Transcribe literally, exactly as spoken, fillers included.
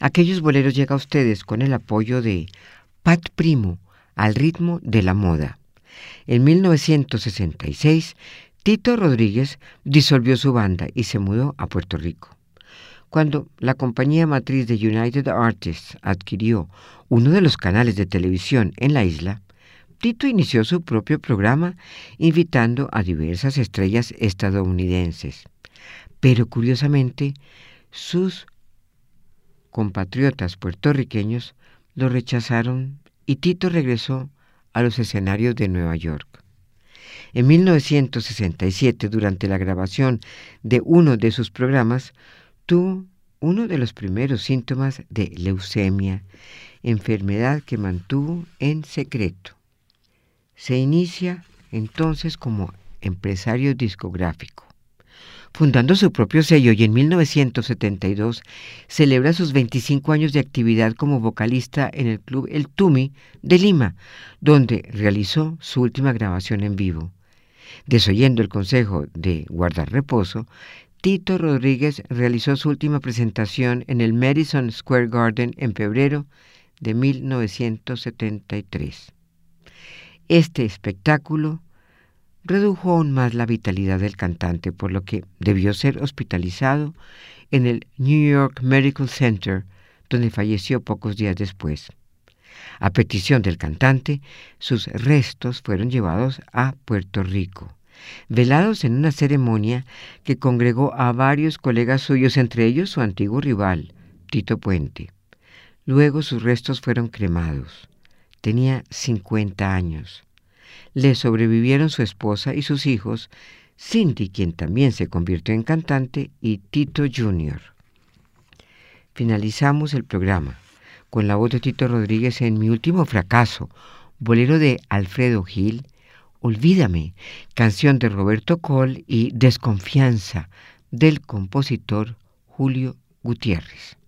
Aquellos boleros llega a ustedes con el apoyo de Pat Primo, al ritmo de la moda. En mil novecientos sesenta y seis, Tito Rodríguez disolvió su banda y se mudó a Puerto Rico. Cuando la compañía matriz de United Artists adquirió uno de los canales de televisión en la isla, Tito inició su propio programa invitando a diversas estrellas estadounidenses. Pero curiosamente, sus compatriotas puertorriqueños lo rechazaron y Tito regresó a los escenarios de Nueva York. En mil novecientos sesenta y siete, durante la grabación de uno de sus programas, tuvo uno de los primeros síntomas de leucemia, enfermedad que mantuvo en secreto. Se inicia entonces como empresario discográfico, fundando su propio sello, y en mil novecientos setenta y dos celebra sus veinticinco años de actividad como vocalista en el club El Tumi de Lima, donde realizó su última grabación en vivo. Desoyendo el consejo de guardar reposo, Tito Rodríguez realizó su última presentación en el Madison Square Garden en febrero de mil novecientos setenta y tres. Este espectáculo redujo aún más la vitalidad del cantante, por lo que debió ser hospitalizado en el New York Medical Center, donde falleció pocos días después. A petición del cantante, sus restos fueron llevados a Puerto Rico, velados en una ceremonia que congregó a varios colegas suyos, entre ellos su antiguo rival, Tito Puente. Luego sus restos fueron cremados. Tenía cincuenta años. Le sobrevivieron su esposa y sus hijos, Cindy, quien también se convirtió en cantante, y Tito junior Finalizamos el programa con la voz de Tito Rodríguez en Mi último fracaso, bolero de Alfredo Gil, Olvídame, canción de Roberto Coll, y Desconfianza del compositor Julio Gutiérrez.